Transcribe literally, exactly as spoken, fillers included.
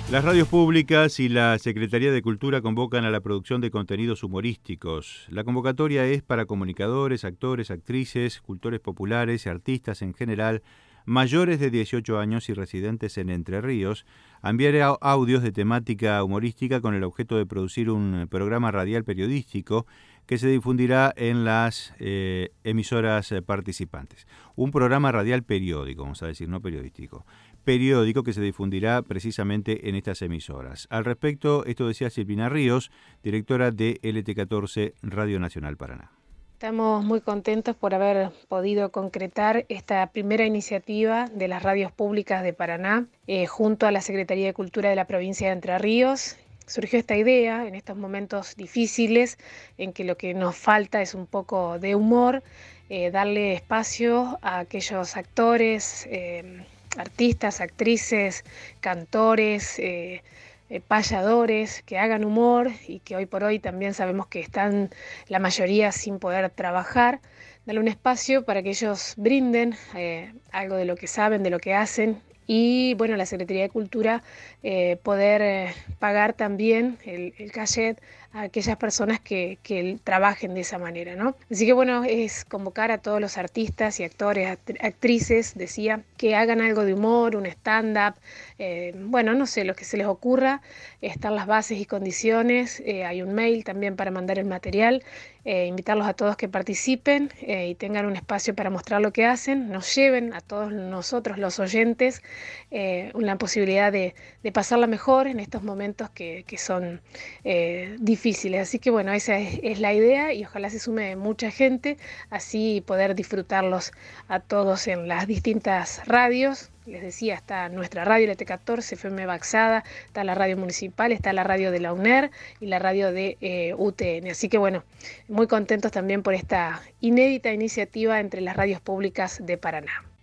Las radios públicas y la Secretaría de Cultura convocan a la producción de contenidos humorísticos. La convocatoria es para comunicadores, actores, actrices, cultores populares y artistas en general, mayores de dieciocho años y residentes en Entre Ríos, a enviar audios de temática humorística con el objeto de producir un programa radial periodístico que se difundirá en las eh, emisoras participantes. Un programa radial periódico, vamos a decir, no periodístico. Periódico que se difundirá precisamente en estas emisoras. Al respecto, esto decía Silvina Ríos, directora de L T catorce Radio Nacional Paraná. Estamos muy contentos por haber podido concretar esta primera iniciativa de las radios públicas de Paraná eh, junto a la Secretaría de Cultura de la provincia de Entre Ríos. Surgió esta idea en estos momentos difíciles en que lo que nos falta es un poco de humor, eh, darle espacio a aquellos actores, eh, artistas, actrices, cantores, eh, eh, payadores que hagan humor y que hoy por hoy también sabemos que están la mayoría sin poder trabajar, darle un espacio para que ellos brinden eh, algo de lo que saben, de lo que hacen. Y bueno, la Secretaría de Cultura eh, poder eh, pagar también el, el cachet a aquellas personas que, que trabajen de esa manera, ¿no? Así que bueno, es convocar a todos los artistas y actores, act actrices, decía, que hagan algo de humor, un stand-up, eh, bueno, no sé, lo que se les ocurra, están las bases y condiciones, eh, hay un mail también para mandar el material, eh, invitarlos a todos que participen eh, y tengan un espacio para mostrar lo que hacen, nos lleven a todos nosotros los oyentes eh, una posibilidad de, de pasarla mejor en estos momentos que, que son eh, difíciles. Así que bueno, esa es, es la idea y ojalá se sume mucha gente, así poder disfrutarlos a todos en las distintas radios. Les decía, está nuestra radio L T catorce, F M Baxada, está la radio municipal, está la radio de la U N E R y la radio de eh, U T N. Así que bueno, muy contentos también por esta inédita iniciativa entre las radios públicas de Paraná.